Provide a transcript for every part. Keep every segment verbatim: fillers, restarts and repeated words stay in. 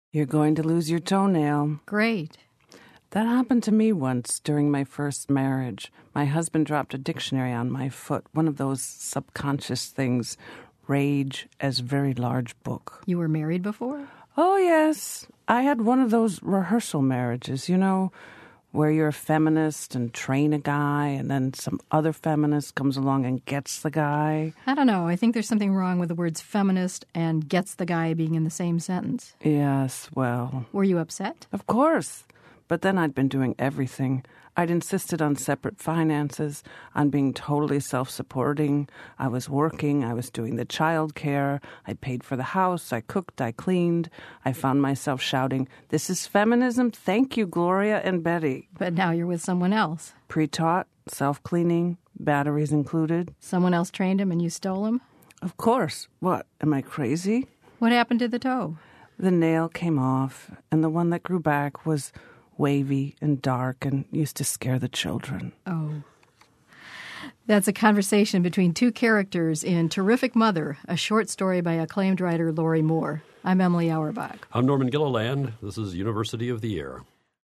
You're going to lose your toenail. Great. That happened to me once during my first marriage. My husband dropped a dictionary on my foot, one of those subconscious things, rage as very large book. You were married before? Oh, yes. I had one of those rehearsal marriages, you know, where you're a feminist and train a guy, and then some other feminist comes along and gets the guy. I don't know. I think there's something wrong with the words feminist and gets the guy being in the same sentence. Yes, well... Were you upset? Of course. But then I'd been doing everything. I'd insisted on separate finances, on being totally self-supporting. I was working. I was doing the child care. I paid for the house. I cooked. I cleaned. I found myself shouting, "This is feminism. Thank you, Gloria and Betty." But now you're with someone else. Pre-taught, self-cleaning, batteries included. Someone else trained him and you stole him? Of course. What, am I crazy? What happened to the toe? The nail came off, and the one that grew back was wavy and dark and used to scare the children. Oh. That's a conversation between two characters in Terrific Mother, a short story by acclaimed writer Lori Moore. I'm Emily Auerbach. I'm Norman Gilliland. This is University of the Air.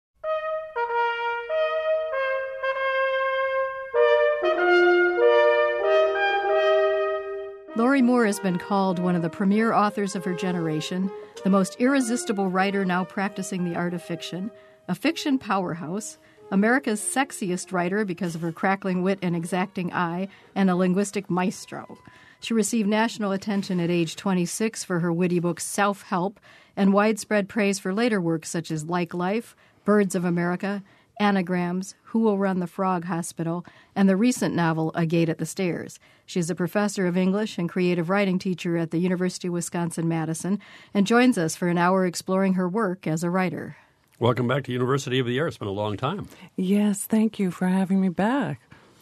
Lori Moore has been called one of the premier authors of her generation, the most irresistible writer now practicing the art of fiction, a fiction powerhouse, America's sexiest writer because of her crackling wit and exacting eye, and a linguistic maestro. She received national attention at age twenty-six for her witty book Self-Help, and widespread praise for later works such as Like Life, Birds of America, Anagrams, Who Will Run the Frog Hospital, and the recent novel A Gate at the Stairs. She is a professor of English and creative writing teacher at the University of Wisconsin-Madison and joins us for an hour exploring her work as a writer. Welcome back to University of the Air. It's been a long time. Yes, thank you for having me back.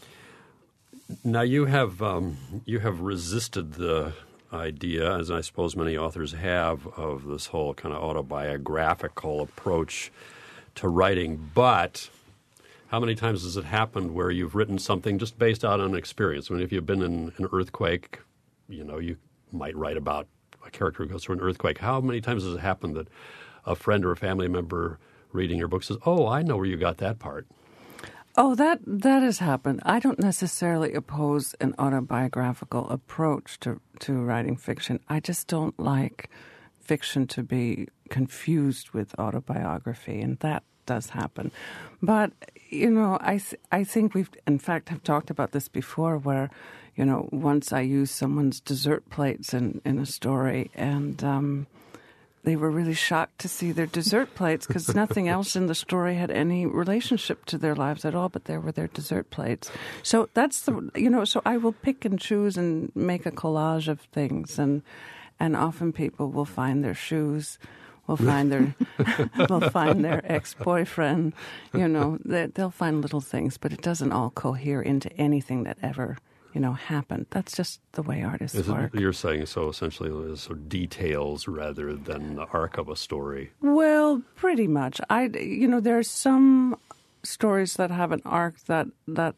Now, you have um, you have resisted the idea, as I suppose many authors have, of this whole kind of autobiographical approach to writing. But how many times has it happened where you've written something just based out on experience? I mean, if you've been in an earthquake, you know, you might write about a character who goes through an earthquake. How many times has it happened that a friend or a family member reading your book says, "Oh, I know where you got that part"? Oh, that that has happened. I don't necessarily oppose an autobiographical approach to, to writing fiction. I just don't like fiction to be confused with autobiography, and that does happen. But, you know, I, th- I think we've, in fact, have talked about this before where, you know, once I used someone's dessert plates in, in a story, and um, they were really shocked to see their dessert plates because nothing else in the story had any relationship to their lives at all, but there were their dessert plates. So that's the, you know, so I will pick and choose and make a collage of things, and and often people will find their shoes, will find their, will find their ex-boyfriend, you know, they, they'll find little things, but it doesn't all cohere into anything that ever, you know, happened. That's just the way artists Is work. It, you're saying so essentially so details rather than the arc of a story. Well, pretty much. I, you know, there are some stories that have an arc that that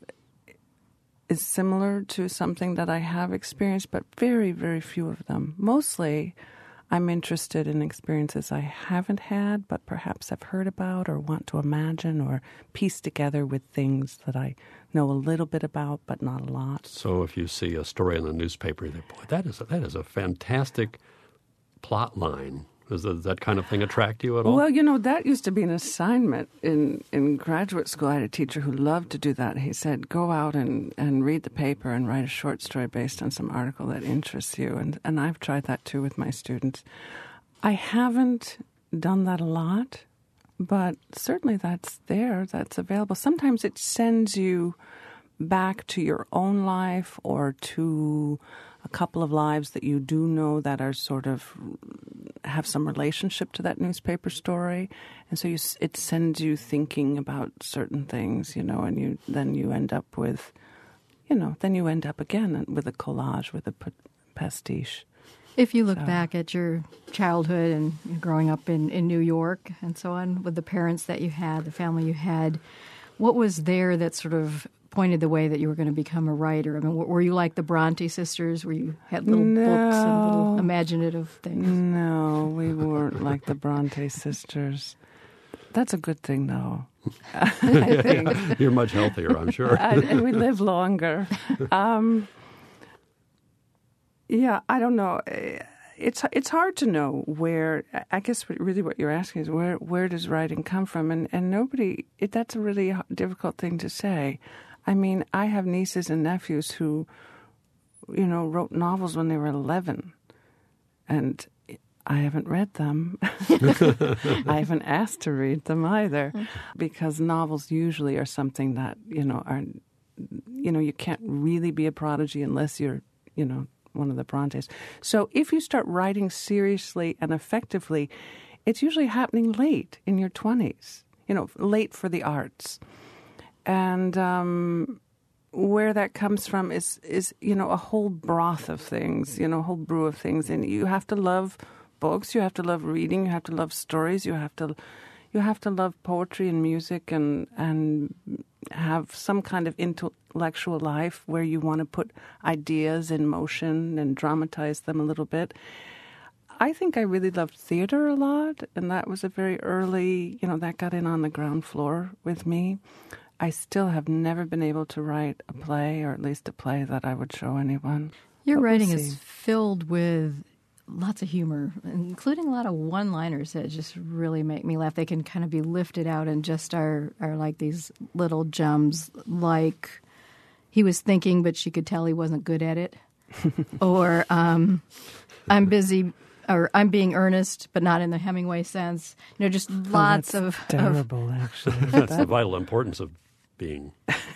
is similar to something that I have experienced, but very, very few of them. Mostly, I'm interested in experiences I haven't had, but perhaps have heard about or want to imagine or piece together with things that I know a little bit about, but not a lot. So if you see a story in the newspaper, you think, boy, that is a, that is a fantastic plot line. Does that, that kind of thing attract you at all? Well, you know, that used to be an assignment in, in graduate school. I had a teacher who loved to do that. He said, go out and, and read the paper and write a short story based on some article that interests you. And, and I've tried that, too, with my students. I haven't done that a lot, but certainly that's there, that's available. Sometimes it sends you back to your own life or to a couple of lives that you do know that are sort of have some relationship to that newspaper story, and so you, it sends you thinking about certain things, you know, and you then you end up with, you know, then you end up again with a collage, with a pastiche. If you look So. back at your childhood and growing up in, in New York and so on, with the parents that you had, the family you had, what was there that sort of pointed the way that you were going to become a writer? I mean, were you like the Bronte sisters, where you had little no. books and little imaginative things? No, we weren't like the Bronte sisters. That's a good thing, though. I think. You're much healthier, I'm sure. I, and we live longer. Um, yeah, I don't know. It's it's hard to know where. I guess really what you're asking is where where does writing come from, and and nobody. It, that's a really difficult thing to say. I mean, I have nieces and nephews who, you know, wrote novels when they were eleven, and I haven't read them. I haven't asked to read them either, because novels usually are something that, you know, are, you know, you can't really be a prodigy unless you're, you know, one of the Brontes. So if you start writing seriously and effectively, it's usually happening late in your twenties, you know, late for the arts. And um, where that comes from is, is, you know, a whole broth of things, you know, a whole brew of things. And you have to love books, you have to love reading, you have to love stories, you have to you have to love poetry and music, and and have some kind of intellectual life where you want to put ideas in motion and dramatize them a little bit. I think I really loved theater a lot, and that was a very early, you know, that got in on the ground floor with me. I still have never been able to write a play, or at least a play that I would show anyone. Your But we'll writing see. is filled with lots of humor, including a lot of one-liners that just really make me laugh. They can kind of be lifted out and just are, are like these little gems, like he was thinking, but she could tell he wasn't good at it. Or um, I'm busy, or I'm being earnest, but not in the Hemingway sense. You know, just lots oh, of... terrible, of, actually. That's the vital importance of being.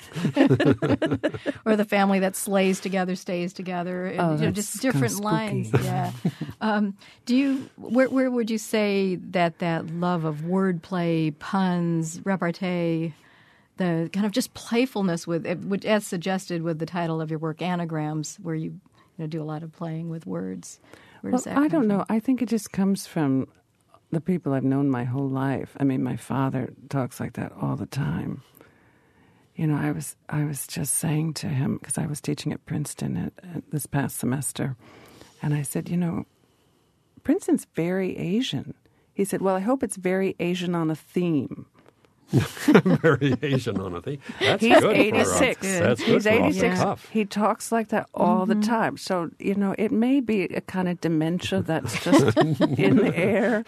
Or the family that slays together stays together. And, Oh, you know, that's just kinda different spooky. lines. Yeah. Um, do you? Where, where would you say that that love of wordplay, puns, repartee, the kind of just playfulness with, which as suggested with the title of your work, Anagrams, where you, you know, do a lot of playing with words. Where does Well, that I come don't know. from? I think it just comes from the people I've known my whole life. I mean, my father talks like that all the time. You know, I was I was just saying to him, because I was teaching at Princeton at, at this past semester, and I said, you know, Princeton's very Asian. He said, well, I hope it's very Asian on a theme. Variation on a thing. That's He's good eighty-six. For, uh, that's good He's for off the eighty-six. cuff. He talks like that all Mm-hmm. the time. So, you know, it may be a kind of dementia that's just in the air.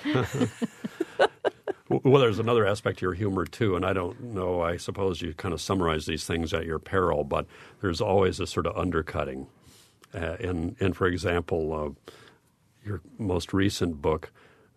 Well, there's another aspect to your humor, too, and I don't know, I suppose you kind of summarize these things at your peril, but there's always a sort of undercutting. Uh, in, in, for example, uh, your most recent book,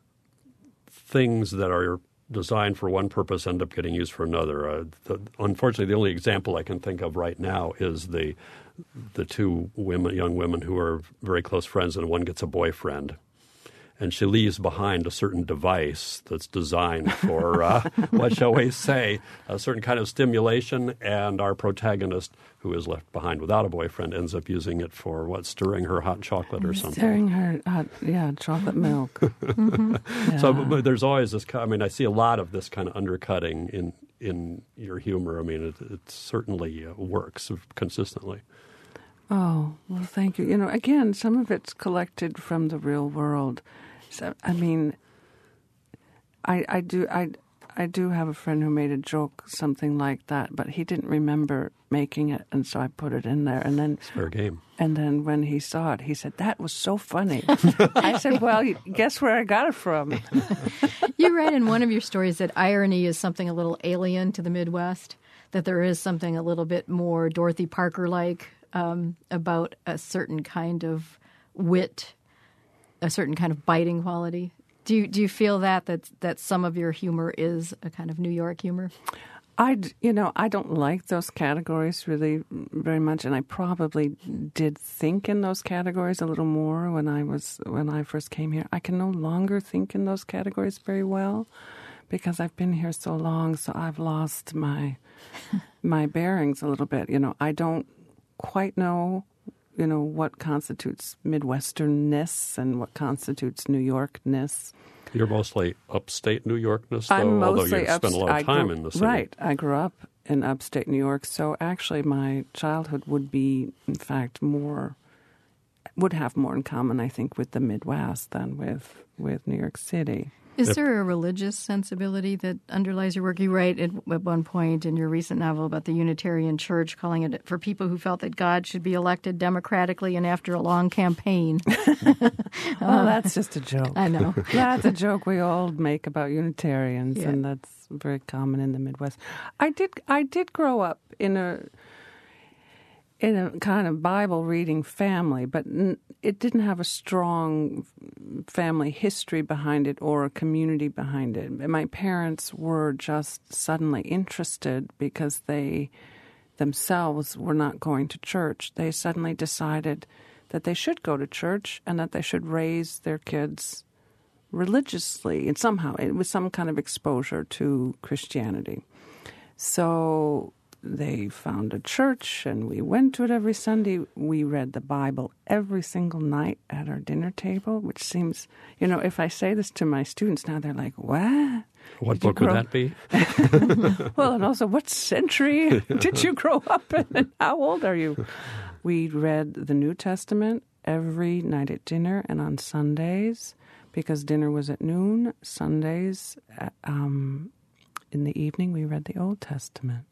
things that are designed for one purpose end up getting used for another. Uh, the, unfortunately, the only example I can think of right now is the the two women, young women who are very close friends, and one gets a boyfriend. And she leaves behind a certain device that's designed for, uh, what shall we say, a certain kind of stimulation. And our protagonist, who is left behind without a boyfriend, ends up using it for, what, stirring her hot chocolate or something. Stirring her, hot, yeah, chocolate milk. Mm-hmm. Yeah. So but there's always this, I mean, I see a lot of this kind of undercutting in, in your humor. I mean, it, it certainly uh, works consistently. Oh, well, thank you. You know, again, some of it's collected from the real world. So, I mean, I, I do I, I do have a friend who made a joke, something like that, but he didn't remember making it, and so I put it in there. And then, Fair game. and then when he saw it, he said, "That was so funny." I said, "Well, guess where I got it from?" You write in one of your stories that irony is something a little alien to the Midwest, that there is something a little bit more Dorothy Parker-like um, about a certain kind of wit, a certain kind of biting quality. Do you do you feel that that that some of your humor is a kind of New York humor? I, you know, I don't like those categories really very much, and I probably did think in those categories a little more when I was when I first came here. I can no longer think in those categories very well because I've been here so long, so I've lost my my bearings a little bit. You know, I don't quite know, you know, what constitutes Midwesternness and what constitutes New Yorkness. You're mostly upstate New Yorkness, though, I'm although mostly you've spent a lot upst- of time I grew, in the city. Right. I grew up in upstate New York. So actually my childhood would be, in fact, more, would have more in common, I think, with the Midwest than with, with New York City. Is there a religious sensibility that underlies your work? You write at, at one point in your recent novel about the Unitarian Church, calling it for people who felt that God should be elected democratically and after a long campaign. Well, that's just a joke. I know. That's a joke we all make about Unitarians, Yeah. and that's very common in the Midwest. I did I did grow up in a in a kind of Bible-reading family, but n- it didn't have a strong family history behind it or a community behind it. My parents were just suddenly interested because they themselves were not going to church. They suddenly decided that they should go to church and that they should raise their kids religiously, and somehow it was some kind of exposure to Christianity. So they found a church, and we went to it every Sunday. We read the Bible every single night at our dinner table, which seems, you know, if I say this to my students now, they're like, what? What Did you book would grow- that be? Well, and also, what century did you grow up in, and how old are you? We read the New Testament every night at dinner and on Sundays, because dinner was at noon. Sundays, um, in the evening, we read the Old Testament.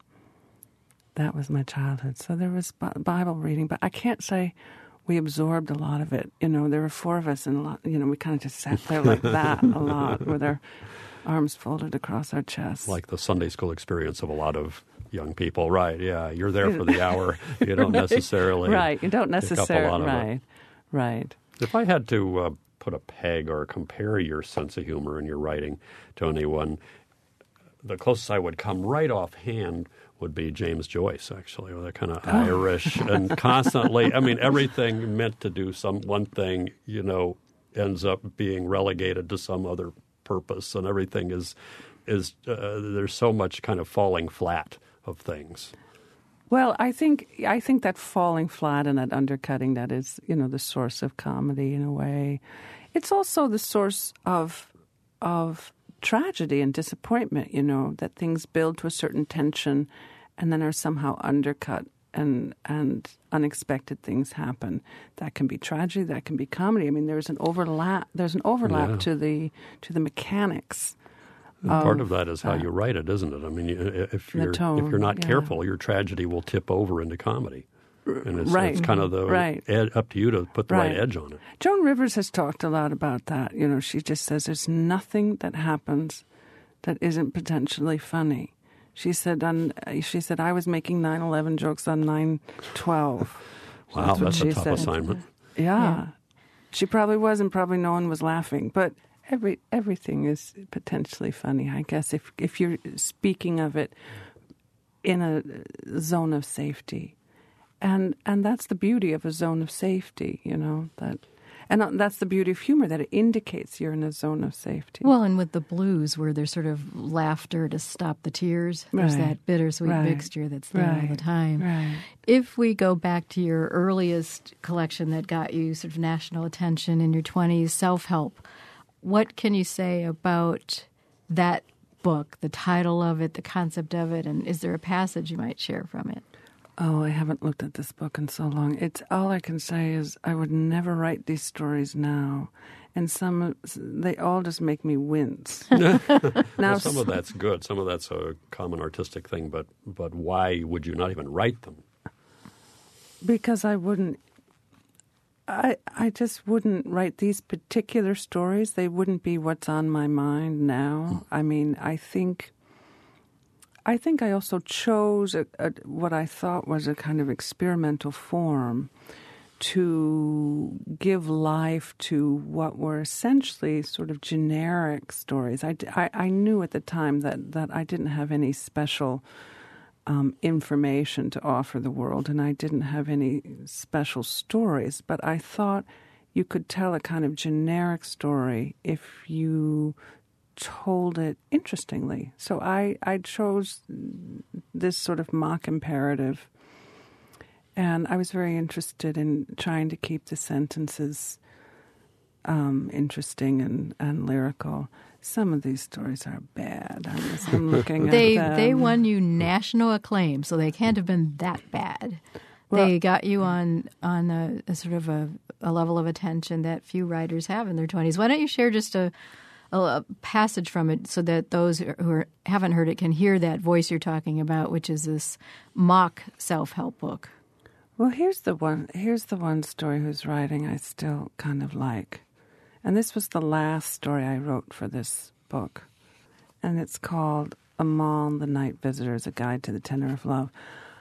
That was my childhood. So there was Bible reading, but I can't say we absorbed a lot of it. You know, there were four of us, and a lot, you know, we kind of just sat there like that a lot with our arms folded across our chests. Like the Sunday school experience of a lot of young people. Right, yeah. You're there for the hour. You don't necessarily Right, you don't necessarily, pick up a lot of right, it. right. If I had to uh, put a peg or compare your sense of humor in your writing to anyone, the closest I would come right offhand would be James Joyce, actually, with a kind of Irish and constantly, I mean, everything meant to do some one thing, you know, ends up being relegated to some other purpose, and everything is, is uh, there's so much kind of falling flat of things. Well, I think I think that falling flat and that undercutting, that is, you know, the source of comedy in a way. It's also the source of of tragedy and disappointment, you know, that things build to a certain tension and then are somehow undercut, and and unexpected things happen. That can be tragedy, that can be comedy. I mean, there's an overlap there's an overlap Yeah. to the to the mechanics. And part of of that is how that. you write it, isn't it? I mean, you- if The you're tone, if you're not yeah. careful, your tragedy will tip over into comedy, and it's, right, it's kind of the right. ed, up to you to put the right. Right. edge on it. Joan Rivers has talked a lot about that. You know, she just says there's nothing that happens that isn't potentially funny. She said on she said I was making nine eleven jokes on nine twelve. Wow, what that's a she tough said. assignment. Yeah. Yeah. She probably was, and probably no one was laughing. But every everything is potentially funny, I guess, if if you're speaking of it in a zone of safety. And and that's the beauty of a zone of safety, you know, that and that's the beauty of humor, that it indicates you're in a zone of safety. Well, and with the blues, where there's sort of laughter to stop the tears, there's Right. that bittersweet Right. mixture that's there all the Right. time. Right. If we go back to your earliest collection that got you sort of national attention in your twenties, Self-Help, what can you say about that book, the title of it, the concept of it, and is there a passage you might share from it? Oh, I haven't looked at this book in so long. It's all I can say is I would never write these stories now, and some they all just make me wince. now, Well, some of that's good. Some of that's a common artistic thing. But but why would you not even write them? because I wouldn't. I I just wouldn't write these particular stories. They wouldn't be what's on my mind now. I mean, I think. I think I also chose a, a, what I thought was a kind of experimental form to give life to what were essentially sort of generic stories. I, I, I knew at the time that, that I didn't have any special um, information to offer the world, and I didn't have any special stories, but I thought you could tell a kind of generic story if you told it interestingly. So I, I chose this sort of mock imperative, and I was very interested in trying to keep the sentences um, interesting and, and lyrical. Some of these stories are bad. I'm, just, I'm looking they, at them. They won you national acclaim, so they can't have been that bad. Well, they got you on on a, a sort of a, a level of attention that few writers have in their twenties. Why don't you share just a, a, a passage from it so that those who are, haven't heard it can hear that voice you're talking about, which is this mock self-help book. Well, here's the one. Here's the one story whose writing I still kind of like, and this was the last story I wrote for this book, and it's called "Among the Night Visitors: A Guide to the Tenor of Love."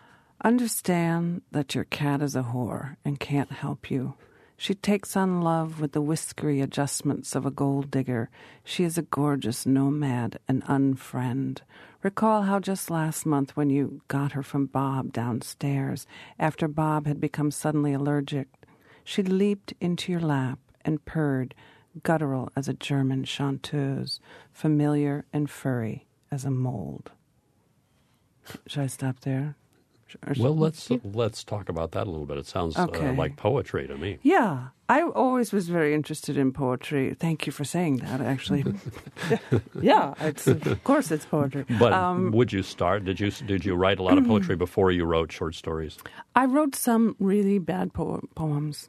Understand that your cat is a whore and can't help you. She takes on love with the whiskery adjustments of a gold digger. She is a gorgeous nomad, an unfriend. Recall how just last month when you got her from Bob downstairs, after Bob had become suddenly allergic, she leaped into your lap and purred, guttural as a German chanteuse, familiar and furry as a mold. Should I stop there? Well, let's let's talk about that a little bit. It sounds okay. uh, like poetry to me. Yeah, I always was very interested in poetry. Thank you for saying that, actually. yeah, it's, of course it's poetry. But um, would you start? Did you did you write a lot of poetry before you wrote short stories? I wrote some really bad po- poems.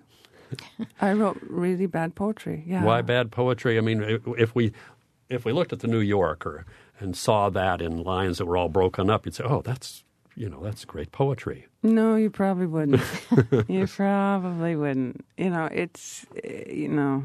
I wrote really bad poetry. Yeah. Why bad poetry? I mean, if we if we looked at the New Yorker and saw that in lines that were all broken up, you'd say, "Oh, that's." You know, that's great poetry. No, you probably wouldn't. You probably wouldn't. You know, it's, you know,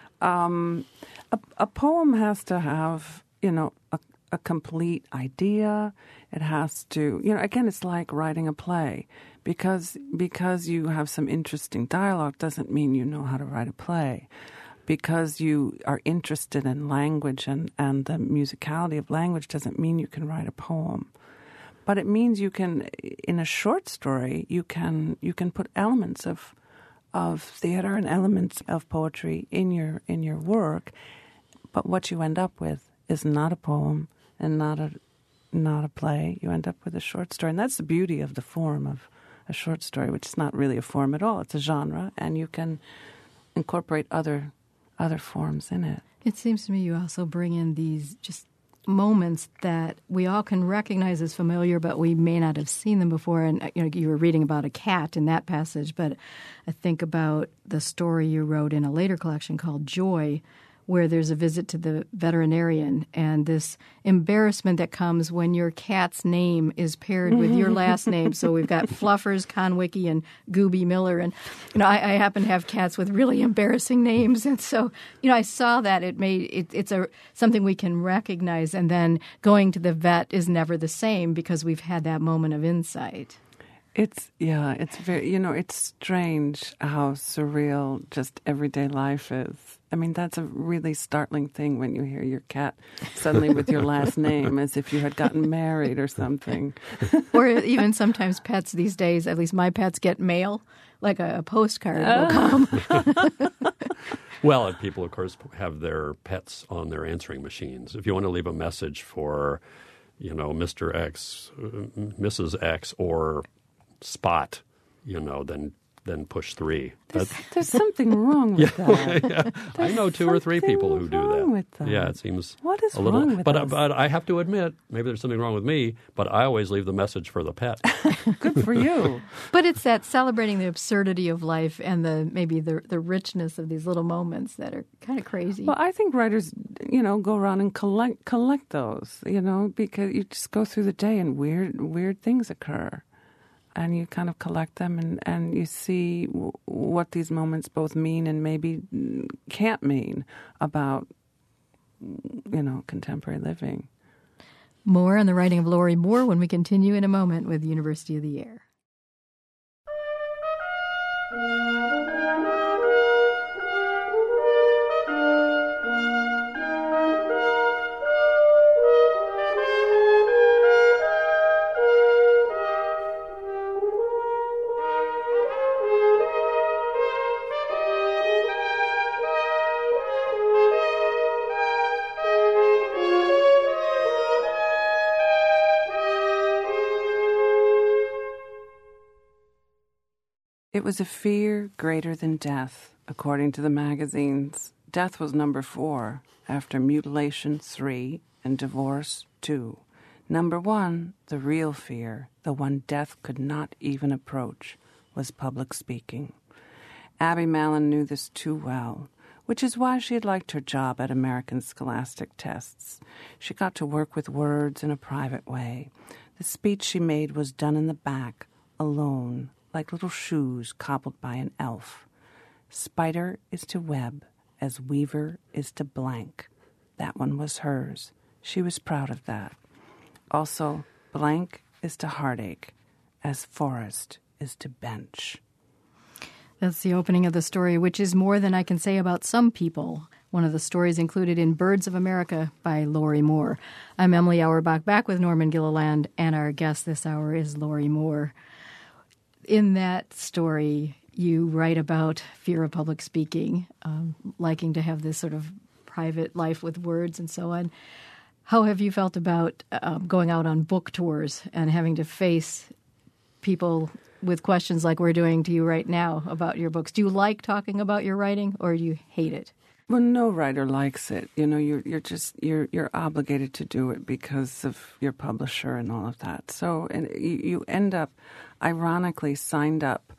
um, a, a poem has to have, you know, a, a complete idea. It has to, you know, again, it's like writing a play. Because, because you have some interesting dialogue doesn't mean you know how to write a play. Because you are interested in language and, and the musicality of language doesn't mean you can write a poem. But it means you can, in a short story, you can you can put elements of of theater and elements of poetry in your in your work. But what you end up with is not a poem and not a not a play. You end up with a short story, and that's the beauty of the form of a short story, which is not really a form at all. It's a genre, and you can incorporate other other forms in it. It seems to me you also bring in these just moments that we all can recognize as familiar, but we may not have seen them before. And you know, you were reading about a cat in that passage, but I think about the story you wrote in a later collection called Joy, where there's a visit to the veterinarian and this embarrassment that comes when your cat's name is paired with your last name. So we've got Fluffers, Conwicky, and Gooby Miller. And, you know, I, I happen to have cats with really embarrassing names. And so, you know, I saw that. It made it, it's a something we can recognize. And then going to the vet is never the same because we've had that moment of insight. It's, yeah, it's very, you know, it's strange how surreal just everyday life is. I mean, that's a really startling thing when you hear your cat suddenly with your last name as if you had gotten married or something. Or even sometimes pets these days, at least my pets get mail, like a, a postcard will come. Well, and people, of course, have their pets on their answering machines. If you want to leave a message for, you know, Mister X, Missus X, or Spot, you know, then then push three. There's, there's something wrong with yeah, that. Yeah. I know two or three people who do that. With that. Yeah, it seems what is a little. Wrong with but us? but I have to admit, maybe there's something wrong with me. But I always leave the message for the pet. Good for you. But it's that celebrating the absurdity of life and the maybe the the richness of these little moments that are kind of crazy. Well, I think writers, you know, go around and collect collect those, you know, because you just go through the day and weird weird things occur. And you kind of collect them and, and you see w- what these moments both mean and maybe can't mean about, you know, contemporary living. More on the writing of Lori Moore when we continue in a moment with University of the Air. It was a fear greater than death, according to the magazines. death was number four after mutilation, three, and divorce, two. Number one, the real fear, the one death could not even approach, was public speaking. Abby Mallon knew this too well, which is why she had liked her job at American Scholastic Tests. She got to work with words in a private way. The speech she made was done in the back, alone, like little shoes cobbled by an elf. Spider is to web, as weaver is to blank. That one was hers. She was proud of that. Also, blank is to heartache, as forest is to bench. That's the opening of the story, which is more than I can say about some people. One of the stories included in Birds of America by Lori Moore. I'm Emily Auerbach, back with Norman Gilliland, and our guest this hour is Lori Moore. In that story, you write about fear of public speaking, um, liking to have this sort of private life with words and so on. How have you felt about uh, going out on book tours and having to face people with questions like we're doing to you right now about your books? Do you like talking about your writing, or do you hate it? Well, no writer likes it. You know, you're you're just you're you're obligated to do it because of your publisher and all of that. So, and you, you end up, ironically, signed up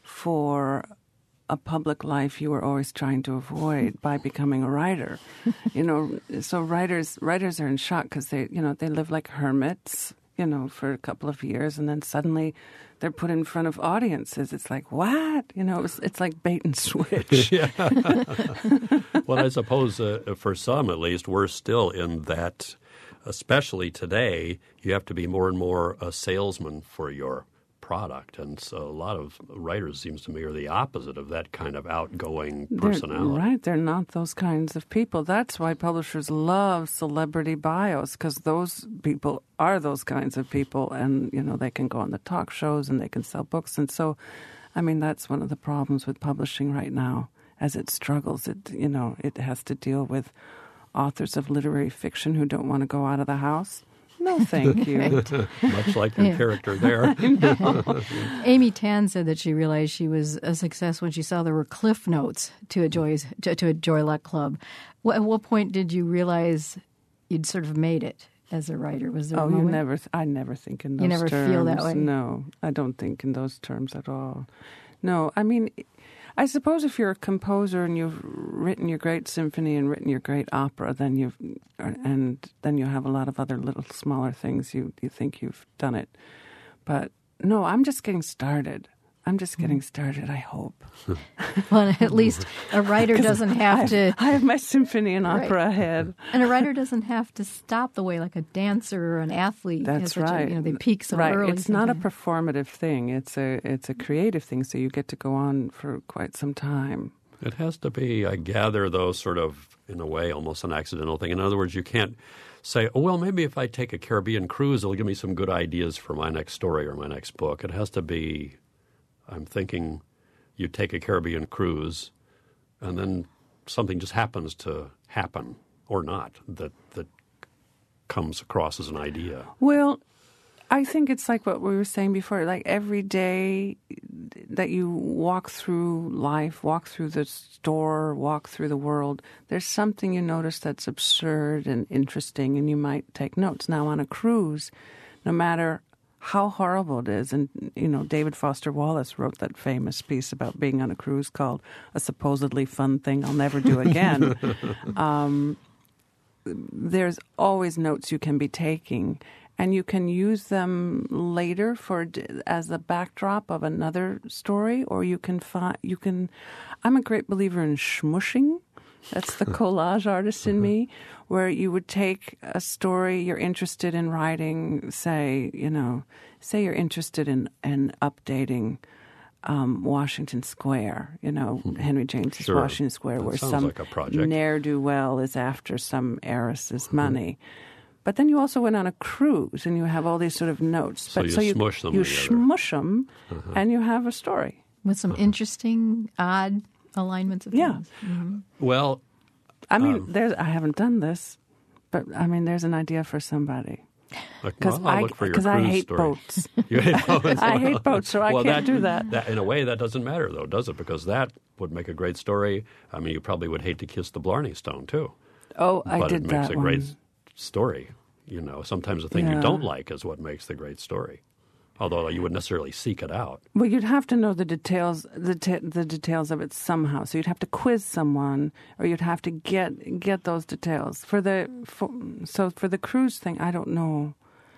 for a public life you were always trying to avoid by becoming a writer. You know, so writers writers are in shock because they you know they live like hermits, you know, for a couple of years, and then suddenly they're put in front of audiences. It's like, what? You know, it's, it's like bait and switch. Yeah. Well, I suppose uh, for some, at least, we're still in that, especially today, you have to be more and more a salesman for your product. And so a lot of writers, seems to me, are the opposite of that kind of outgoing personality. They're, right. They're not those kinds of people. That's why publishers love celebrity bios, because those people are those kinds of people. And, you know, they can go on the talk shows and they can sell books. And so, I mean, that's one of the problems with publishing right now. As it struggles, it, you know, it has to deal with authors of literary fiction who don't want to go out of the house. No, thank you. Much like your Yeah. character there. Amy Tan said that she realized she was a success when she saw there were cliff notes to a Joy's to, to a Joy Luck Club. What, at what point did you realize you'd sort of made it as a writer? Was there Oh, a you moment? never. Th- I never think in those You never terms. feel that way? No, I don't think in those terms at all. No, I mean, I suppose if you're a composer and you've written your great symphony and written your great opera, then you've and then you have a lot of other little smaller things you you think you've done it. But no, I'm just getting started. I'm just getting started, I hope. Well, at least a writer doesn't have I, to, I have my symphony and Right. opera ahead. and a writer doesn't have to stop the way like a dancer or an athlete. has That's such a- right. you know, they peak so right. early. It's not a sometimes. performative thing. It's a it's a creative thing. So you get to go on for quite some time. It has to be, I gather, though, sort of, in a way, almost an accidental thing. In other words, you can't say, oh, well, maybe if I take a Caribbean cruise, it'll give me some good ideas for my next story or my next book. It has to be, I'm thinking, you take a Caribbean cruise, and then something just happens to happen, or not, that that comes across as an idea. Well, I think it's like what we were saying before. Like every day that you walk through life, walk through the store, walk through the world, there's something you notice that's absurd and interesting, and you might take notes. Now, on a cruise, no matter how horrible it is, and, you know, David Foster Wallace wrote that famous piece about being on a cruise called A Supposedly Fun Thing I'll Never Do Again. um, there's always notes you can be taking, and you can use them later for as the backdrop of another story, or you can find you can. I'm a great believer in smushing. That's the collage artist in me, where you would take a story you're interested in writing, say, you know, say you're interested in, in updating um, Washington Square, you know, Henry James's Sure. Washington Square, That where sounds some like a project. ne'er-do-well is after some heiress's money. But then you also went on a cruise, and you have all these sort of notes. So but you smush them You together. smush them, and you have a story. With some interesting, odd alignments of Yeah. things. Mm-hmm. Well, I mean, Um, there's I haven't done this, but I mean, there's an idea for somebody. because Because I'll I, look for your 'cause I cruise hate story. boats. You hate boats? I hate boats, so I Well, can't that- do that. that. In a way, that doesn't matter, though, does it? Because that would make a great story. I mean, you probably would hate to kiss the Blarney Stone, too. Oh, I but did it makes that a great one. story. You know, sometimes the thing Yeah. you don't like is what makes the great story. Although you wouldn't necessarily seek it out. Well, you'd have to know the details, the te- the details of it somehow. So you'd have to quiz someone, or you'd have to get get those details for the. For, so for the cruise thing, I don't know.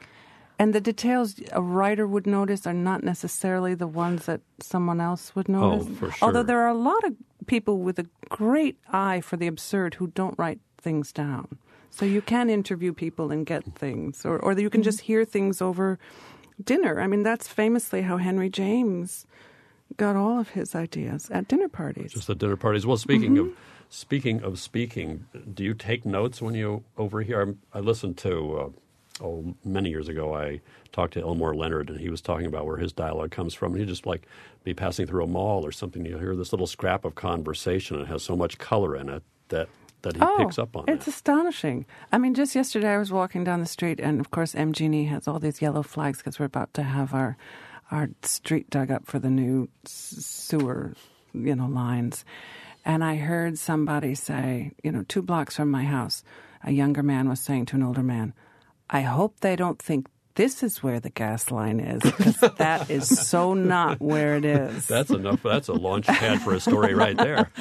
And the details a writer would notice are not necessarily the ones that someone else would notice. Oh, for sure. Although there are a lot of people with a great eye for the absurd who don't write things down. So you can interview people and get things, or or you can just hear things over dinner. I mean, that's famously how Henry James got all of his ideas at dinner parties. Just at dinner parties. Well, speaking Mm-hmm. of speaking of speaking, do you take notes when you overhear? I listened to, uh, oh, many years ago, I talked to Elmore Leonard, and he was talking about where his dialogue comes from. And he'd just like be passing through a mall or something. You'll hear this little scrap of conversation, and it has so much color in it that that he oh, picks up on it's that. astonishing. I mean, just yesterday I was walking down the street, and of course M G and E has all these yellow flags because we're about to have our our street dug up for the new s- sewer, you know, lines. And I heard somebody say, you know, two blocks from my house, a younger man was saying to an older man, "I hope they don't think this is where the gas line is, because that is so not where it is." That's enough. That's a launch pad for a story right there.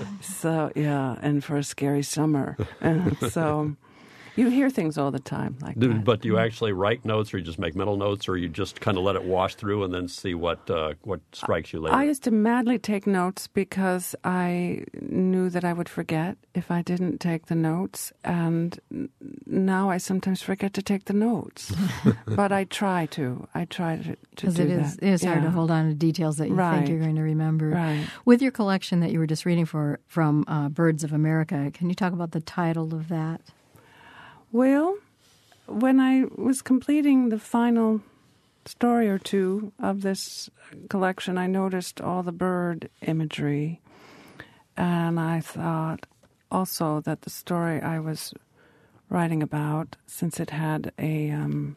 So, yeah, and for a scary summer. And so you hear things all the time like Do- that. But do you actually write notes, or you just make mental notes, or you just kind of let it wash through and then see what uh, what strikes you later? I used to madly take notes because I knew that I would forget if I didn't take the notes. And n- now I sometimes forget to take the notes. But I try to. I try to, to Because do it is, that. it is hard Yeah. to hold on to details that you Right. think you're going to remember. Right. With your collection that you were just reading for from uh, Birds of America, can you talk about the title of that? Well, when I was completing the final story or two of this collection, I noticed all the bird imagery. And I thought also that the story I was writing about, since it had a um,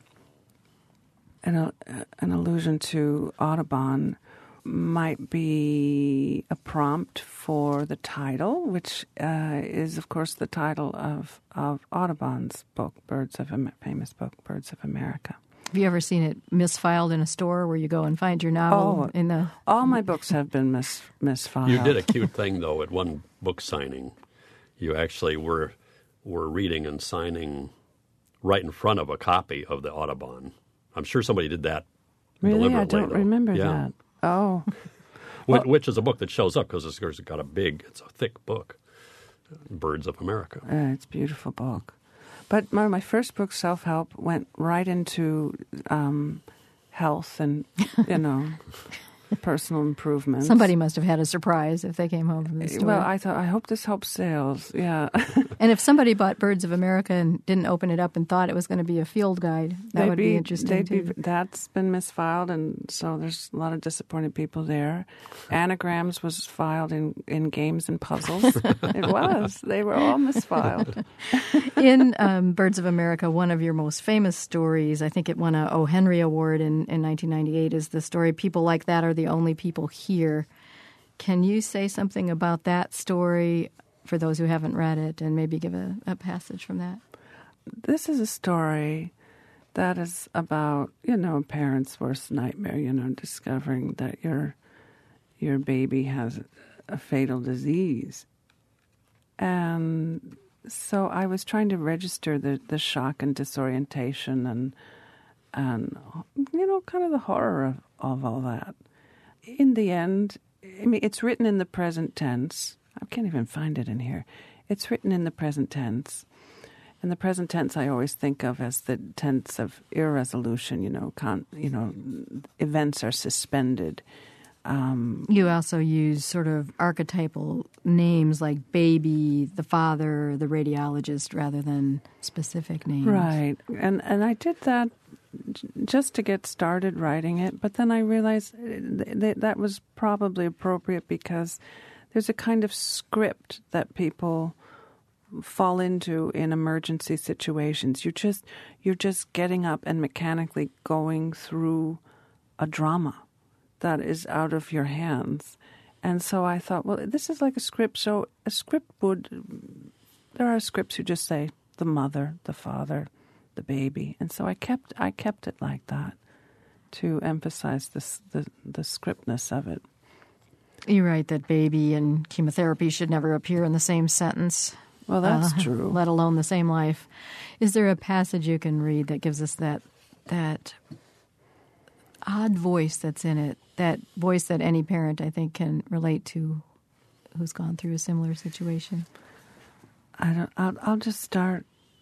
an, uh, an allusion to Audubon, might be a prompt for the title, which uh, is, of course, the title of, of Audubon's book, Birds of Am- famous book, Birds of America. Have you ever seen it misfiled in a store where you go and find your novel Oh, in the... All my books have been mis- misfiled. You did a cute thing, though, at one book signing. You actually were were reading and signing right in front of a copy of the Audubon. I'm sure somebody did that Really? deliberately. I don't though. remember Yeah. that. Oh. Which, which is a book that shows up because it's it's got a big, it's a thick book, Birds of America. Uh, it's a beautiful book. But my, my first book, Self-Help, went right into um, health and, you know, personal improvement. Somebody must have had a surprise if they came home from the store. Well, I thought, I hope this helps sales. Yeah. and if somebody bought Birds of America and didn't open it up and thought it was going to be a field guide, that They'd would be, interesting they'd too. Be, that's been misfiled, and so there's a lot of disappointed people there. Anagrams was filed in, in games and puzzles. It was. They were all misfiled. In um, Birds of America, one of your most famous stories, I think it won a O. Henry Award in, in nineteen ninety-eight, is the story People Like That Are the Only People Here. Can you say something about that story for those who haven't read it, and maybe give a, a passage from that? This is a story that is about, you know, a parent's worst nightmare, you know, discovering that your your baby has a fatal disease. And so I was trying to register the, the shock and disorientation and, and, you know, kind of the horror of, of all that. In the end, I mean, it's written in the present tense. I can't even find it in here. It's written in the present tense. And the present tense I always think of as the tense of irresolution, you know, con, you know, events are suspended. Um, You also use sort of archetypal names like baby, the father, the radiologist, rather than specific names. right. And and I did that j- just to get started writing it, but then I realized th- th- that was probably appropriate because there's a kind of script that people fall into in emergency situations. You just you're just getting up and mechanically going through a drama that is out of your hands. And so I thought, well, this is like a script. So a script would, there are scripts who just say the mother, the father, the baby. And so I kept I kept it like that to emphasize this, the, the scriptness of it. You write that baby and chemotherapy should never appear in the same sentence. Well, that's uh, true. Let alone the same life. Is there a passage you can read that gives us that that odd voice that's in it, that voice that any parent, I think, can relate to who's gone through a similar situation? I don't. I'll, I'll just start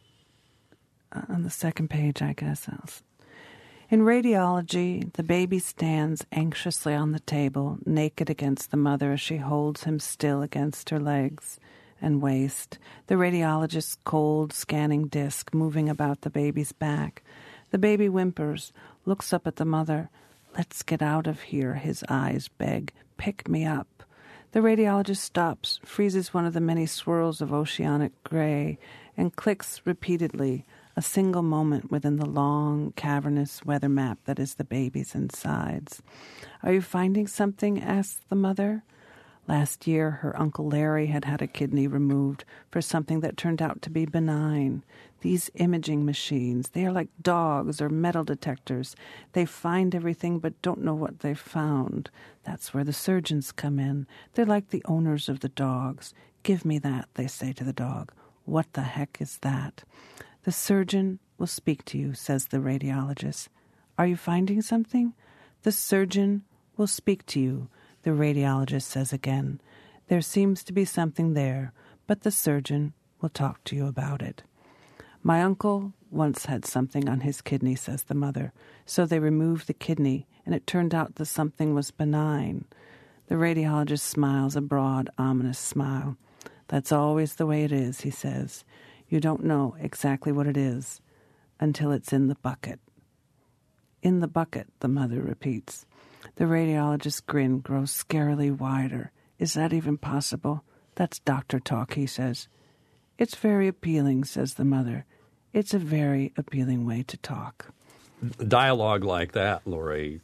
on the second page, I guess. I'll, in radiology, the baby stands anxiously on the table, naked against the mother as she holds him still against her legs and waist, the radiologist's cold scanning disc moving about the baby's back. The baby whimpers, looks up at the mother. Let's get out of here, his eyes beg. Pick me up. The radiologist stops, freezes one of the many swirls of oceanic gray, and clicks repeatedly, a single moment within the long, cavernous weather map that is the baby's insides. Are you finding something? Asked the mother. Last year, her Uncle Larry had had a kidney removed for something that turned out to be benign. These imaging machines, they are like dogs or metal detectors. They find everything but don't know what they've found. That's where the surgeons come in. They're like the owners of the dogs. Give me that, they say to the dog. What the heck is that? The surgeon will speak to you, says the radiologist. Are you finding something? The surgeon will speak to you, the radiologist says again. There seems to be something there, but the surgeon will talk to you about it. My uncle once had something on his kidney, says the mother, so they removed the kidney, and it turned out the something was benign. The radiologist smiles a broad, ominous smile. That's always the way it is, he says. You don't know exactly what it is until it's in the bucket. In the bucket, the mother repeats. The radiologist's grin grows scarily wider. Is that even possible? That's doctor talk, he says. It's very appealing, says the mother. It's a very appealing way to talk. Dialogue like that, Lori,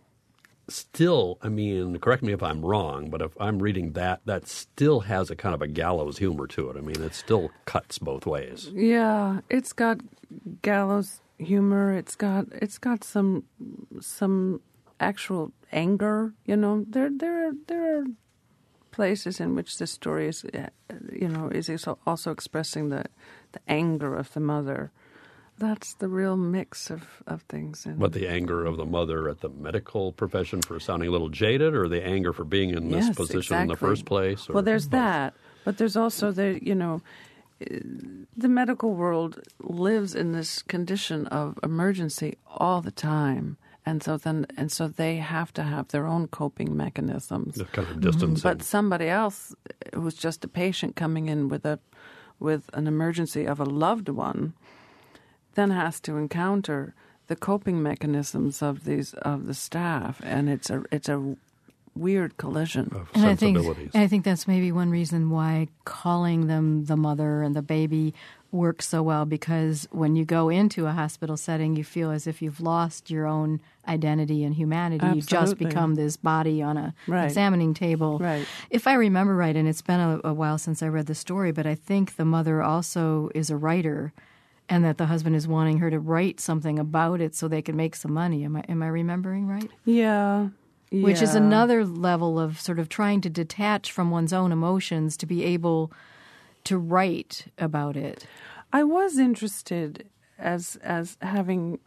still, I mean, correct me if I'm wrong, but if I'm reading that, that still has a kind of a gallows humor to it. I mean, it still cuts both ways. Yeah, it's got gallows humor. It's got it's got some some actual anger. You know, there there there are places in which this story is, you know, is also expressing the the anger of the mother. That's the real mix of, of things. And but the anger of the mother at the medical profession for sounding a little jaded, or the anger for being in this yes, position exactly. in the first place? Or well, there's both? that. But there's also the, you know, the medical world lives in this condition of emergency all the time. And so then, and so they have to have their own coping mechanisms. The kind of distancing. But somebody else who's just a patient coming in with a with an emergency of a loved one then has to encounter the coping mechanisms of these of the staff, and it's a it's a weird collision of and sensibilities. I think, and I think that's maybe one reason why calling them the mother and the baby works so well, because when you go into a hospital setting, you feel as if you've lost your own identity and humanity. Absolutely. You just become this body on a right. examining table. Right. If I remember right, and it's been a, a while since I read the story, but I think the mother also is a writer, and that the husband is wanting her to write something about it so they can make some money. Am I am I remembering right? Yeah. yeah. Which is another level of sort of trying to detach from one's own emotions to be able to write about it. I was interested as as having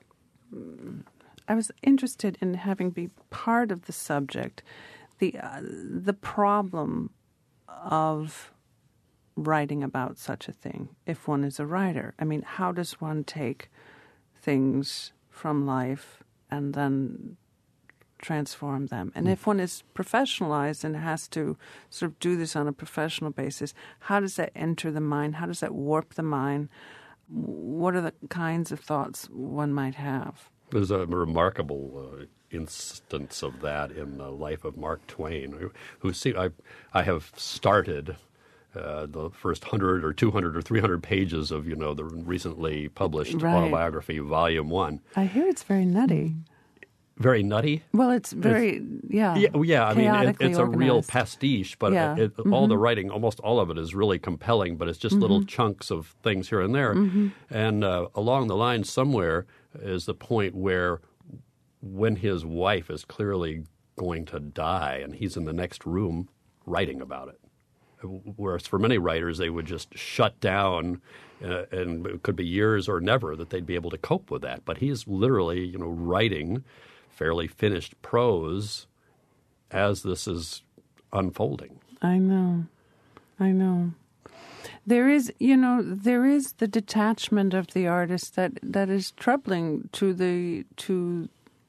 I was interested in having be part of the subject, the uh, the problem of writing about such a thing if one is a writer. I mean, how does one take things from life and then transform them? And if one is professionalized and has to sort of do this on a professional basis, how does that enter the mind? How does that warp the mind? What are the kinds of thoughts one might have? There's a remarkable uh, instance of that in the life of Mark Twain, who, who see, I, I have started uh, the first hundred or two hundred or three hundred pages of, you know, the recently published right. autobiography, Volume One. I hear it's very nutty. very nutty. Well, it's very, yeah. Yeah, yeah. I mean, it, chaotically it's a real organized. pastiche, but Yeah. it, it, all the writing, almost all of it, is really compelling. But it's just little chunks of things here and there. And uh, along the line, somewhere is the point where, when his wife is clearly going to die, and he's in the next room writing about it. Whereas for many writers, they would just shut down, uh, and it could be years or never that they'd be able to cope with that. But he's literally, you know, writing fairly finished prose as this is unfolding. I know. I know. There is, you know, there is the detachment of the artist that, that is troubling to the to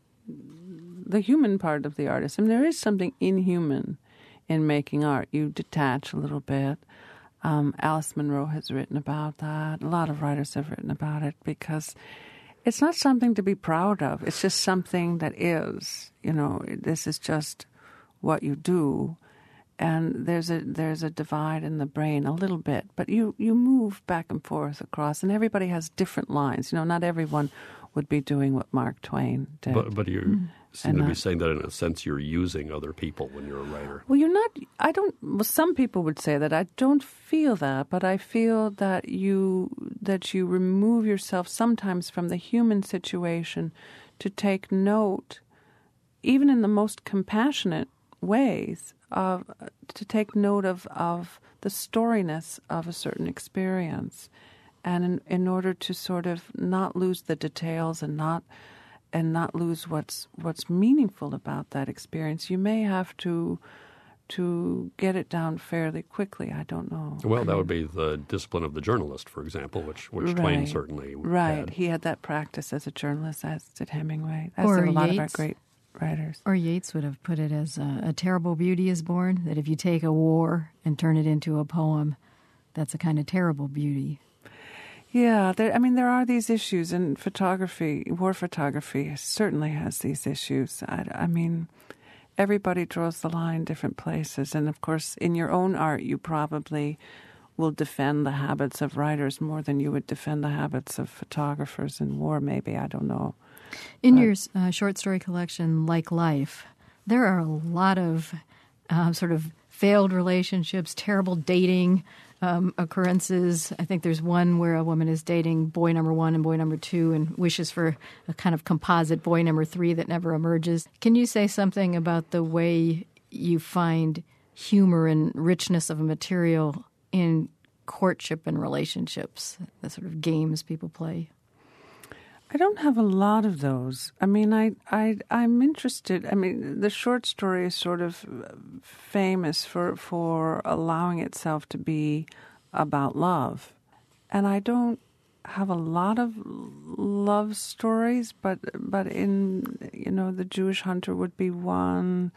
the human part of the artist. I mean, there is something inhuman in making art. You detach a little bit. Um, Alice Munro has written about that. A lot of writers have written about it because it's not something to be proud of. It's just something that is. You know, this is just what you do. And there's a there's a divide in the brain a little bit, but you, you move back and forth across, and everybody has different lines. You know, not everyone would be doing what Mark Twain did. But, but you seem And to be not- saying that in a sense you're using other people when you're a writer. Well, you're not. I don't. Well, some people would say that. I don't feel that, but I feel that you that you remove yourself sometimes from the human situation to take note, even in the most compassionate ways, of to take note of of the storiness of a certain experience, and in, in order to sort of not lose the details and not. and not lose what's what's meaningful about that experience, you may have to to get it down fairly quickly. I don't know. Well, that would be the discipline of the journalist, for example, which, which Twain Right. certainly Right. had. He had that practice as a journalist, as did Hemingway, as Or did a lot of our Yeats. great writers. Or Yeats would have put it as a, a terrible beauty is born, that if you take a war and turn it into a poem, that's a kind of terrible beauty. Yeah, there, I mean, there are these issues, and photography, war photography certainly has these issues. I, I mean, everybody draws the line different places, and of course, in your own art, you probably will defend the habits of writers more than you would defend the habits of photographers in war, maybe, I don't know. In But- your uh, short story collection, Like Life, there are a lot of uh, sort of failed relationships, terrible dating um, occurrences. I think there's one where a woman is dating boy number one and boy number two and wishes for a kind of composite boy number three that never emerges. Can you say something about the way you find humor and richness of a material in courtship and relationships, the sort of games people play? I don't have a lot of those. I mean, I, I, I'm interested. I mean, the short story is sort of famous for, for allowing itself to be about love. And I don't have a lot of love stories, but, but in, you know, The Jewish Hunter would be one.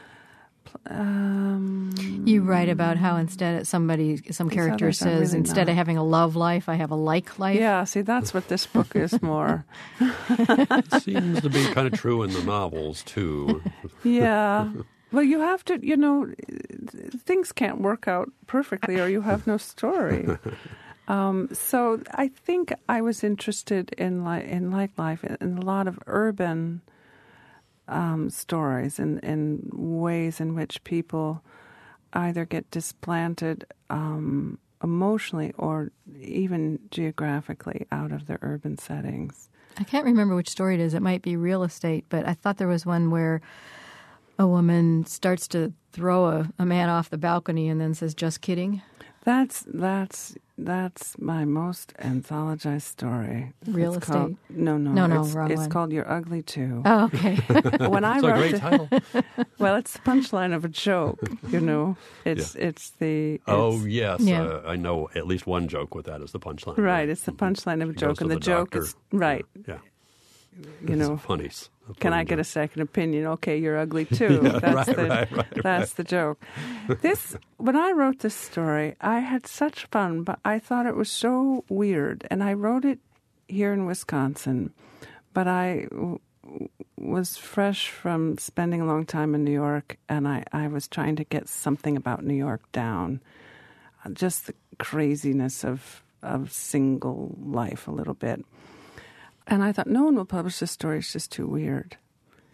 Um, You write about how instead somebody, some These character others are says, really instead not. of having a love life, I have a like life. yeah, see, that's what this book is more. It seems to be kind of true in the novels, too. Yeah. Well, you have to, you know, things can't work out perfectly or you have no story. Um, so I think I was interested in, li- in Like Life, in a lot of urban um, stories and in ways in which people either get displanted um, emotionally or even geographically out of their urban settings. I can't remember which story it is. It might be Real Estate, but I thought there was one where a woman starts to throw a, a man off the balcony and then says, "Just kidding." That's that's that's my most anthologized story. Real It's called- Estate? no, no, No, no, It's, wrong it's one. called You're Ugly Too. Oh, okay. When I It's a wrote great it, title. well, it's the punchline of a joke. You know, it's it's the it's, Oh, yes. Yeah. Uh, I know at least one joke with that as the punchline. right. It's the punchline of a She joke, goes to and the, the joke doctor. is right. Yeah. You know, It's funny. It's a can funny I get a joke. second opinion? Okay, you're ugly too. Yeah, that's right, the right, right, that's the joke. This when I wrote this story, I had such fun, but I thought it was so weird, and I wrote it here in Wisconsin. But I w- was fresh from spending a long time in New York, and I, I was trying to get something about New York down, just the craziness of of single life a little bit. And I thought, no one will publish this story. It's just too weird.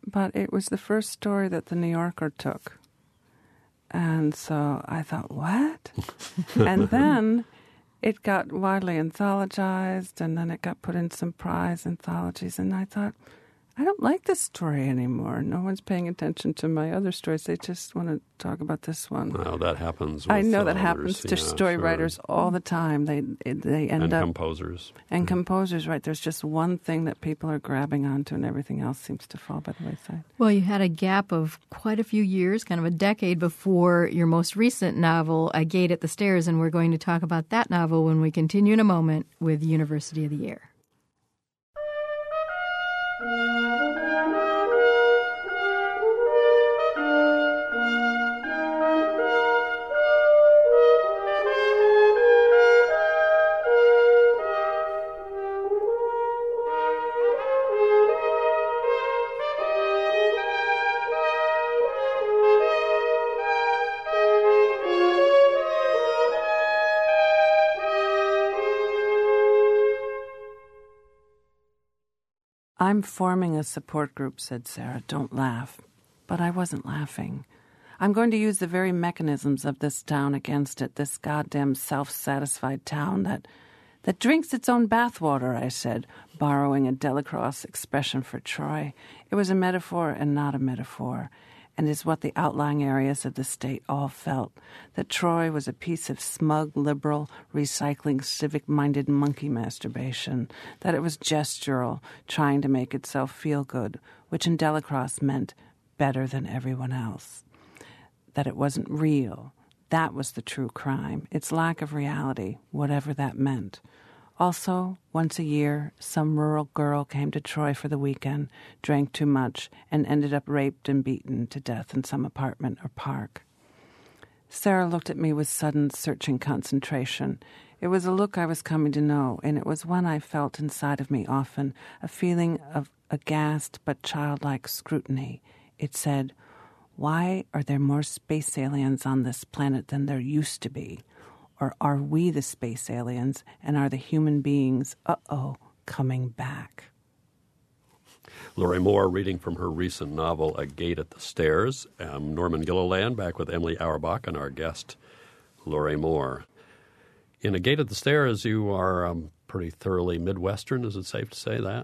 but it was the first story that the New Yorker took. And so I thought, what? And then it got widely anthologized, and then it got put in some prize anthologies, and I thought, I don't like this story anymore. No one's paying attention to my other stories. They just want to talk about this one. Well, that happens with I know that others, happens to yeah, story sure. writers all the time. They they end and up... composers. And Mm-hmm. composers, right. There's just one thing that people are grabbing onto, and everything else seems to fall by the wayside. Well, you had a gap of quite a few years, kind of a decade before your most recent novel, A Gate at the Stairs, and we're going to talk about that novel when we continue in a moment with University of the Air. I'm forming a support group, said Sarah. Don't laugh. But I wasn't laughing. I'm going to use the very mechanisms of this town against it, this goddamn self-satisfied town that that drinks its own bathwater, I said, borrowing a Delacroix expression for Troy. It was a metaphor and not a metaphor, and is what the outlying areas of the state all felt, that Troy was a piece of smug, liberal, recycling, civic-minded monkey masturbation, that it was gestural, trying to make itself feel good, which in Delacroix meant better than everyone else, that it wasn't real. That was the true crime, its lack of reality, whatever that meant. Also, once a year, some rural girl came to Troy for the weekend, drank too much, and ended up raped and beaten to death in some apartment or park. Sarah looked at me with sudden, searching concentration. It was a look I was coming to know, and it was one I felt inside of me often, a feeling of aghast but childlike scrutiny. It said, "Why are there more space aliens on this planet than there used to be? Or are we the space aliens, and are the human beings, uh-oh, coming back?" Lori Moore reading from her recent novel, A Gate at the Stairs. I'm Norman Gilliland, back with Emily Auerbach and our guest, Lori Moore. In A Gate at the Stairs, you are um, pretty thoroughly Midwestern. Is it safe to say that?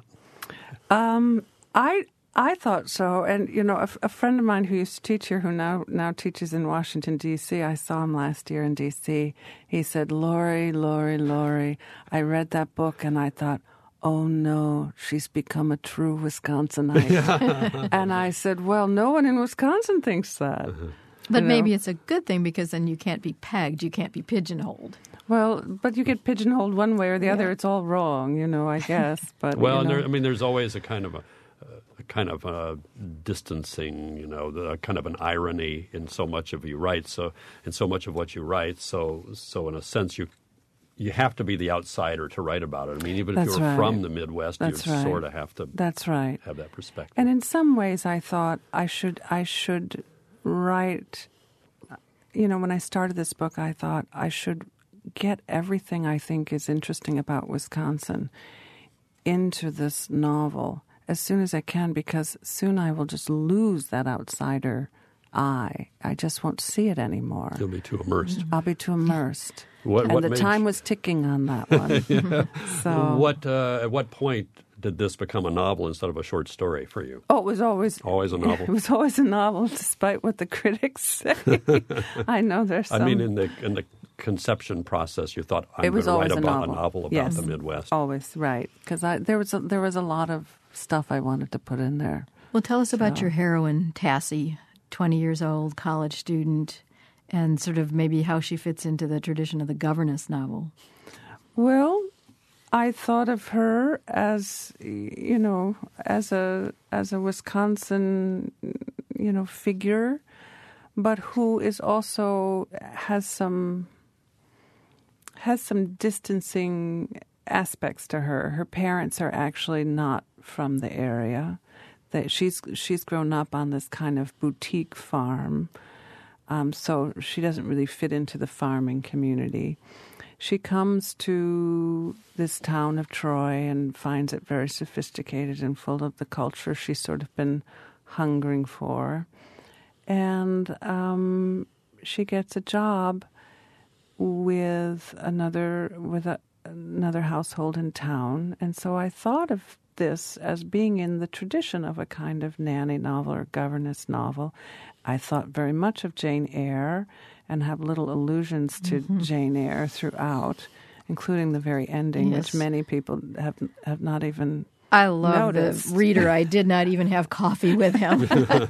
Um, I... I thought so, and, you know, a, a friend of mine who used to teach here, who now now teaches in Washington, D C, I saw him last year in D C, he said, Lori, Lori, Lori, I read that book and I thought, oh no, she's become a true Wisconsinite. And I said, well, no one in Wisconsin thinks that. Uh-huh. But You maybe know? it's a good thing because then you can't be pegged, you can't be pigeonholed. Well, but you get pigeonholed one way or the Yeah. other, it's all wrong, you know, I guess. But Well, you and know. there, I mean, there's always a kind of a, a kind of a distancing, you know, the kind of an irony in so much of you write. So, in so much of what you write. So, so in a sense, you you have to be the outsider to write about it. I mean, even if That's you're right. from the Midwest, That's you right. sort of have to That's right. have that perspective. And in some ways, I thought I should I should write. You know, when I started this book, I thought I should get everything I think is interesting about Wisconsin into this novel as soon as I can, because soon I will just lose that outsider eye. I just won't see it anymore. You'll be too immersed. I'll be too immersed. What- and what the made time you- was ticking on that one. So, What uh, at what point did this become a novel instead of a short story for you? oh, it was always Always a novel. It was always a novel, despite what the critics say. I know there's some. I mean, in the in the conception process, you thought, I'm It going was to write always a about novel. a novel about Yes. the Midwest. Always, right. Because there was a, there was a lot of stuff I wanted to put in there. Well, tell us about So- your heroine, Tassie, twenty years old, college student, and sort of maybe how she fits into the tradition of the governess novel. Well, I thought of her as, you know, as a as a Wisconsin, you know, figure, but who is also has some has some distancing aspects to her. Her parents are actually not from the area. That she's she's grown up on this kind of boutique farm, um, so she doesn't really fit into the farming community. She comes to this town of Troy and finds it very sophisticated and full of the culture she's sort of been hungering for. And um, she gets a job with another with a, another household in town. And so I thought of this as being in the tradition of a kind of nanny novel or governess novel. I thought very much of Jane Eyre and have little allusions to mm-hmm. Jane Eyre throughout, including the very ending, yes. which many people have have not even I love noticed. The reader. I did not even have coffee with him.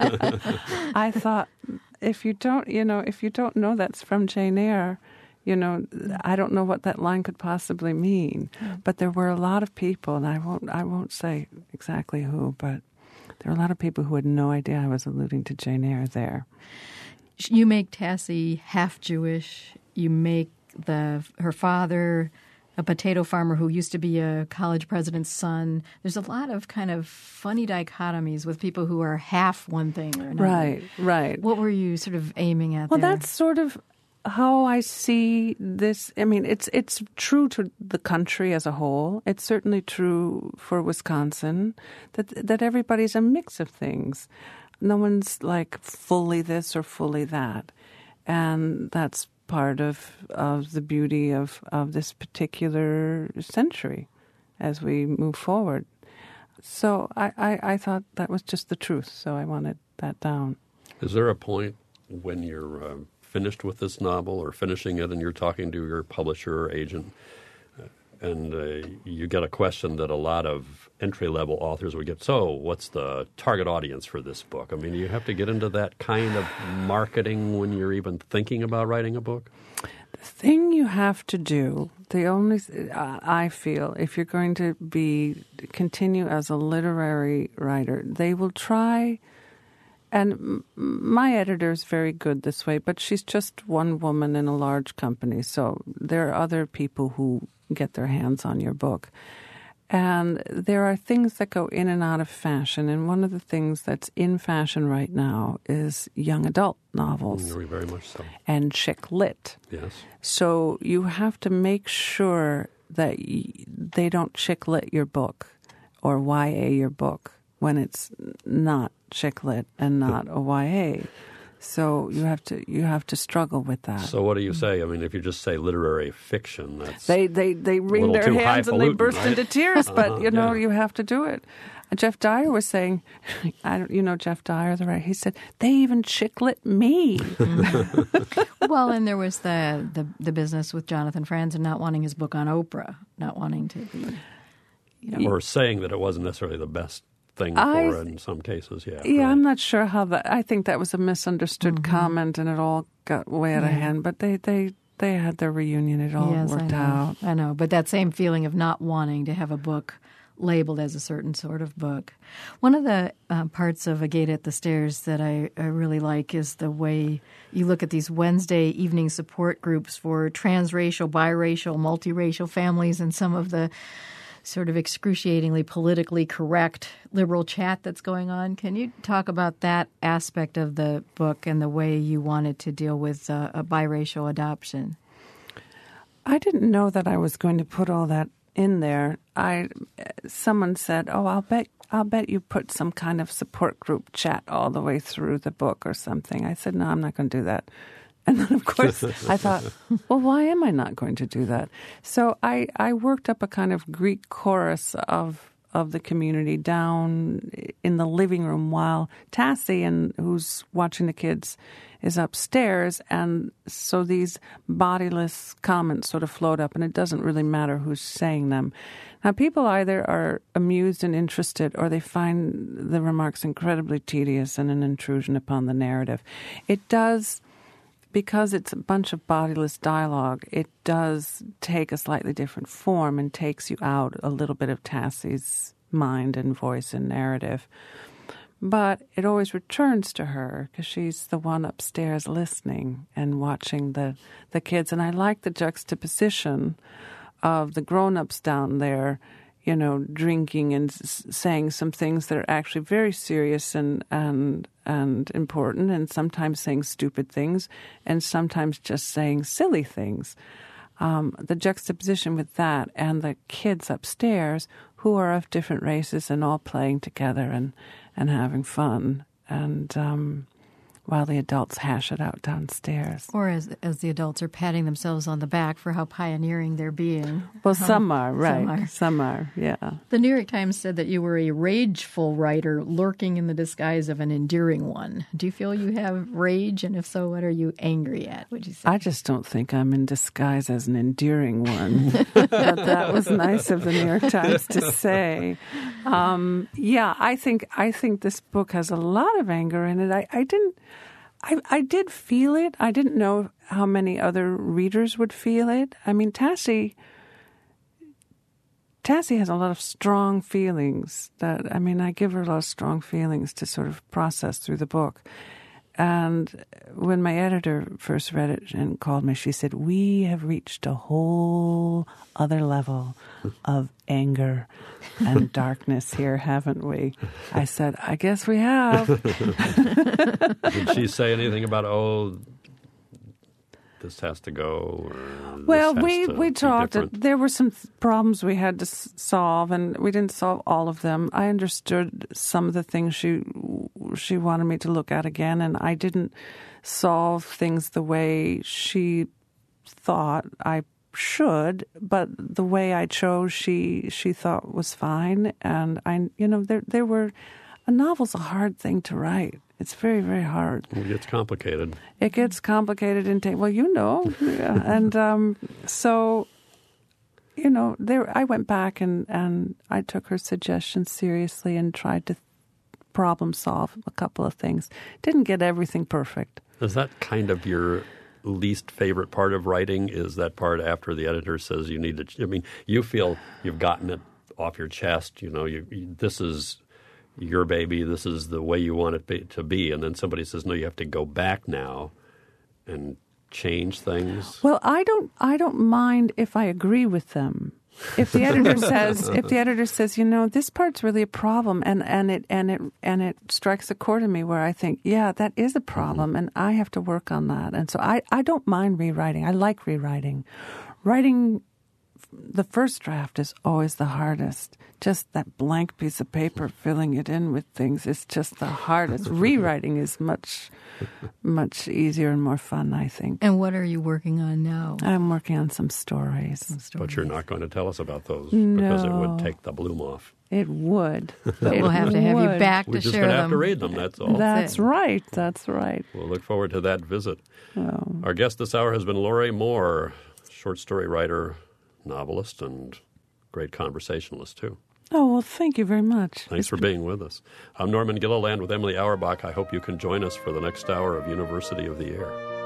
I thought, if you don't, you know, if you don't know that's from Jane Eyre, you know, I don't know what that line could possibly mean. But there were a lot of people, and I won't, I won't say exactly who, but there were a lot of people who had no idea I was alluding to Jane Eyre there. You make Tassie half Jewish. You make the her father a potato farmer who used to be a college president's son. There's a lot of kind of funny dichotomies with people who are half one thing or another. Right, right. What were you sort of aiming at well, there? Well, that's sort of how I see this. I mean, it's it's true to the country as a whole. It's certainly true for Wisconsin that that everybody's a mix of things. No one's like fully this or fully that. And that's part of, of the beauty of, of this particular century as we move forward. So I, I, I thought that was just the truth, so I wanted that down. Is there a point when you're uh, finished with this novel or finishing it and you're talking to your publisher or agent uh, and uh, you get a question that a lot of entry-level authors would get, so what's the target audience for this book? I mean, you have to get into that kind of marketing when you're even thinking about writing a book? The thing you have to do, the only, uh, I feel, if you're going to be continue as a literary writer, they will try, and m- my editor is very good this way, but she's just one woman in a large company, so there are other people who get their hands on your book. And there are things that go in and out of fashion, and one of the things that's in fashion right now is young adult novels. Very, very much so. And chick lit. Yes. So you have to make sure that y- they don't chick lit your book or Y A your book when it's not chick lit and not a Y A. So you have to you have to struggle with that. So what do you say? I mean, if you just say literary fiction, that's they they they wring their hands and they burst right? into tears. But uh-huh, you know yeah. you have to do it. Jeff Dyer was saying, I don't, you know Jeff Dyer, the writer. He said they even chick-lit me. Well, and there was the, the the business with Jonathan Franzen not wanting his book on Oprah, not wanting to be, you know, or saying that it wasn't necessarily the best thing for I, it in some cases, yeah. Yeah, right. I'm not sure how that, I think that was a misunderstood mm-hmm. comment and it all got way out yeah. of hand, but they, they, they had their reunion, it all yes, worked I know. out. I know, but that same feeling of not wanting to have a book labeled as a certain sort of book. One of the uh, parts of A Gate at the Stairs that I, I really like is the way you look at these Wednesday evening support groups for transracial, biracial, multiracial families and some of the sort of excruciatingly politically correct liberal chat that's going on. Can you talk about that aspect of the book and the way you wanted to deal with uh, a biracial adoption? I didn't know that I was going to put all that in there. I someone said, "Oh, I'll bet I'll bet you put some kind of support group chat all the way through the book or something." I said, "No, I'm not going to do that." And then, of course, I thought, well, why am I not going to do that? So I, I worked up a kind of Greek chorus of of the community down in the living room while Tassie, and who's watching the kids, is upstairs. And so these bodiless comments sort of float up, and it doesn't really matter who's saying them. Now, people either are amused and interested, or they find the remarks incredibly tedious and an intrusion upon the narrative. It does... Because it's a bunch of bodiless dialogue, it does take a slightly different form and takes you out a little bit of Tassie's mind and voice and narrative. But it always returns to her because she's the one upstairs listening and watching the, the kids. And I like the juxtaposition of the grown-ups down there, you know, drinking and s- saying some things that are actually very serious and, and and important, and sometimes saying stupid things, and sometimes just saying silly things. Um, the juxtaposition with that and the kids upstairs who are of different races and all playing together and, and having fun and um, while the adults hash it out downstairs. Or as as the adults are patting themselves on the back for how pioneering they're being. Well, some are, right. Some are. Some are, yeah. The New York Times said that you were a rageful writer lurking in the disguise of an endearing one. Do you feel you have rage? And if so, what are you angry at, would you say? I just don't think I'm in disguise as an endearing one. But that was nice of the New York Times to say. Um, yeah, I think I think this book has a lot of anger in it. I, I didn't... I, I did feel it. I didn't know how many other readers would feel it. I mean, Tassie, Tassie has a lot of strong feelings. That I mean, I give her a lot of strong feelings to sort of process through the book. And when my editor first read it and called me, she said, "We have reached a whole other level of anger and darkness here, haven't we?" I said, "I guess we have." Did she say anything about, oh, this has to go? Or well, this has we, to we be talked. different? There were some problems we had to s- solve, and we didn't solve all of them. I understood some of the things she she wanted me to look at again, and I didn't solve things the way she thought I should, but the way I chose, she she thought was fine. And I, you know, there there were a novel's a hard thing to write. It's very, very hard. It gets complicated. It gets complicated and take, well, you know, yeah. and um, so, you know, there. I went back and, and I took her suggestions seriously and tried to problem solve a couple of things. Didn't get everything perfect. Is that kind of your least favorite part of writing? Is that part after the editor says you need to? I mean, you feel you've gotten it off your chest. You know, you, you this is your baby, this is the way you want it be, to be, and then somebody says, no, you have to go back now and change things? Well, I don't I don't mind if I agree with them. If the editor says if the editor says, you know, this part's really a problem, and, and it and it and it strikes a chord in me where I think, yeah, that is a problem, mm-hmm. and I have to work on that. And so I, I don't mind rewriting. I like rewriting. Writing the first draft is always the hardest. Just that blank piece of paper, filling it in with things is just the hardest. Rewriting is much, much easier and more fun, I think. And what are you working on now? I'm working on some stories. Some stories. But you're not going to tell us about those no. because it would take the bloom off. It would. But it we'll have to have would. you back We're to just share going to them. have to read them, that's all. That's That's it. right. That's right. We'll look forward to that visit. Oh. Our guest this hour has been Lori Moore, short story writer, novelist, and great conversationalist, too. Oh, well, thank you very much. Thanks It's for being with us. I'm Norman Gilliland with Emily Auerbach. I hope you can join us for the next hour of University of the Air.